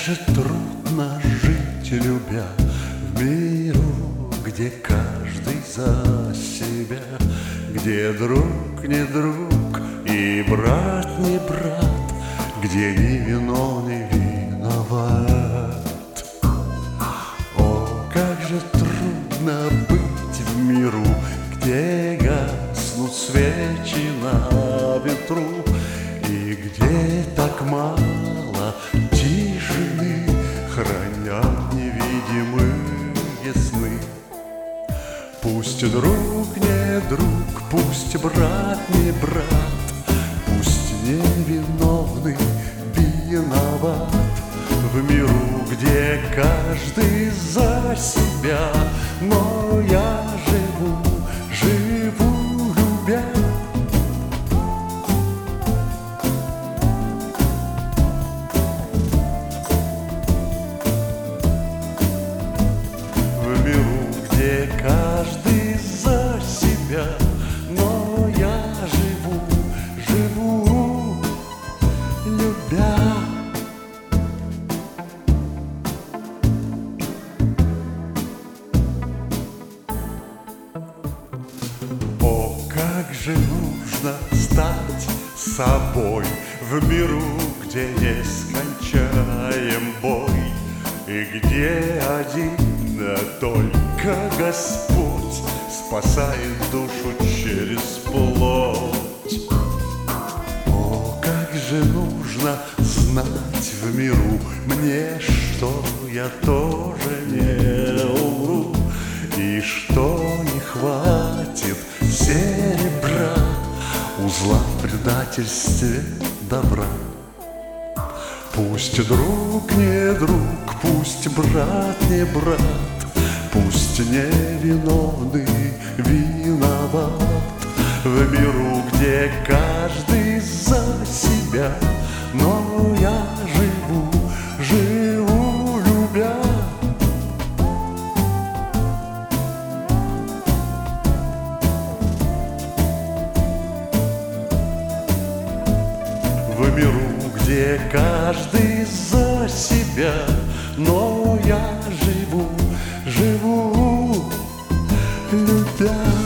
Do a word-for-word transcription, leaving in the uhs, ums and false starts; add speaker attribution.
Speaker 1: же трудно жить, любя, в миру, где каждый за себя, где друг не друг и брат не брат, где ни вино, ни виноват. О, как же трудно быть в миру, где гаснут свечи на ветру, и где так мало тишины хранят невидимые сны. Пусть друг не друг, пусть брат не брат, пусть невиновный виноват. В миру, где каждый за себя, но я живу, живу, любя. В миру, где каждый за себя, но я живу, живу, любя. О, как же нужно стать собой в миру, где нескончаем бой, и где один только Господь спасает душу через плоть. О, как же нужно знать в миру мне, что я тоже не умру, и что не хватит серебра узла в предательстве добра. Пусть друг не друг, пусть брат не брат, пусть невиновный виноват. В миру, где каждый за себя, но я живу, живу, любя. В миру, где каждый за себя, но я живу, живу, любя.